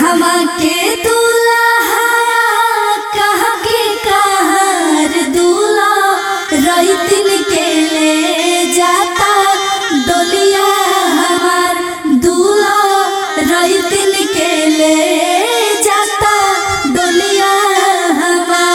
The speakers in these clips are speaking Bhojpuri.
कहवा के दूल्हा कह के कहर दूल्हा रईतिन के ले जाता डोलिया हमार दूल्हा रईतिन के ले जाता डोलिया हमार।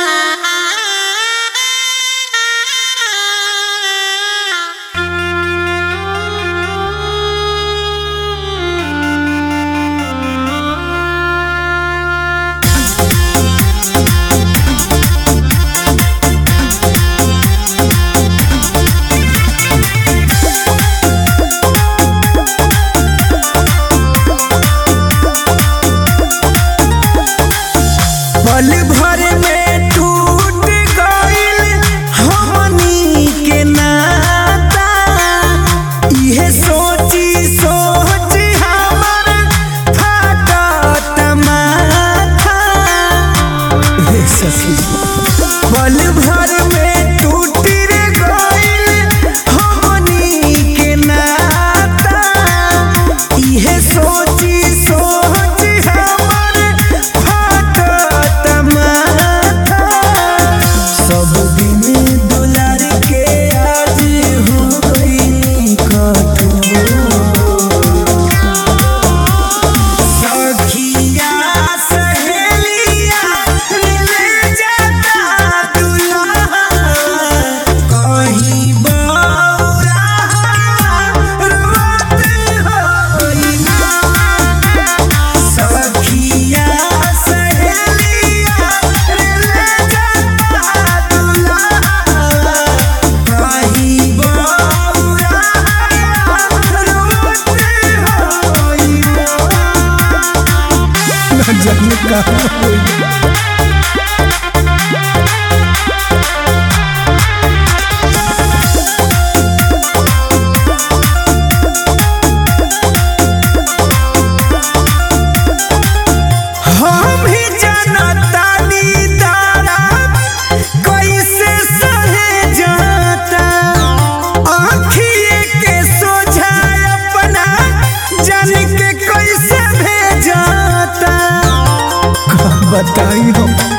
पल भर में टूट गइल हमनी के नाता, इहे सोची सोच हमर फाटत माथा। पल भर में टूट रे गइल हमनी के नाता, इहे सोची सोच हमर फाटत माथा। सब दिन दुलार के आज हो गई कठोर, सखिया सहेलिया ले जाता दुल्हा कहीं बौरा रोत होई ना। सखिया सहेलिया ले जाता दुल्हा कहीं बौरा रोत होई ना। जाने कहाँ होई। हम ही जनतानी तारा कैसे सहे जाता, आँखिए के सोझा अपना जान के कैसे भेजाता। बताई हम